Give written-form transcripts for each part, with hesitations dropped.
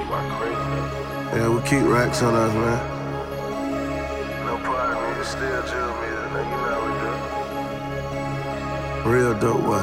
Yeah, we keep racks on us, man. No part of me is still Jill me, you know how we do. Real dope, boy.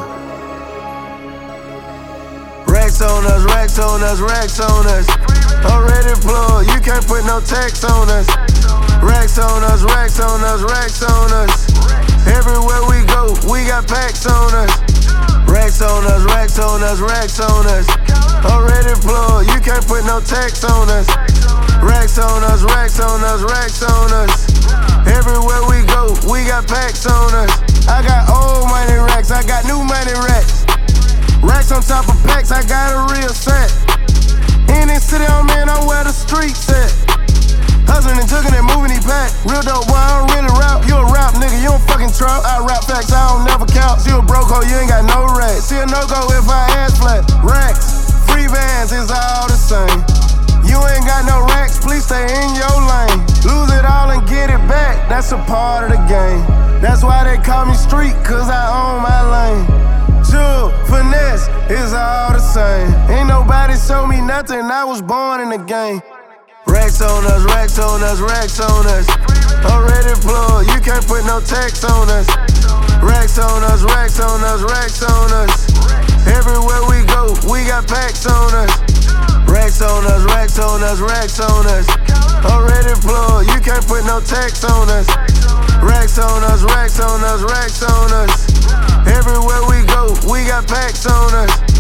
Racks on us, racks on us, racks on us. Already plugged, you can't put no tax on us. Racks on us, racks on us, racks on us. Everywhere we go, we got packs on us. Racks on us, racks on us, racks on us. Already plugged, you can't put no tax on us. Racks on us, racks on us, racks on us. Everywhere we go, we got packs on us. I got old money racks, I got new money racks. Racks on top of packs, I got a real set. In this city I'm in, I'm where the streets at. Hustling and jugging and moving these packs. Real dope boy, I don't really rap. You a rap nigga, you don't fucking trap. I rap facts, I don't never count. See a broke hoe, you ain't got no racks. See a no-go if I ass flat. Racks, free bands is all the same. You ain't got no racks, please stay in your lane. Lose it all and get it back, that's a part of the game. That's why they call me street, cause I own my lane. Jewel, finesse, is all the same. Ain't nobody show me nothing, I was born in the game. Racks on us, racks on us, racks on us. Already plugged, you can't put no tax on us. Racks on us, racks on us, racks on us. Everywhere we go, we got packs on us. Racks on us, racks on us, racks on us. Already plugged, you can't put no tax on us. Racks on us, racks on us, racks on us. Everywhere we go, we got packs on us.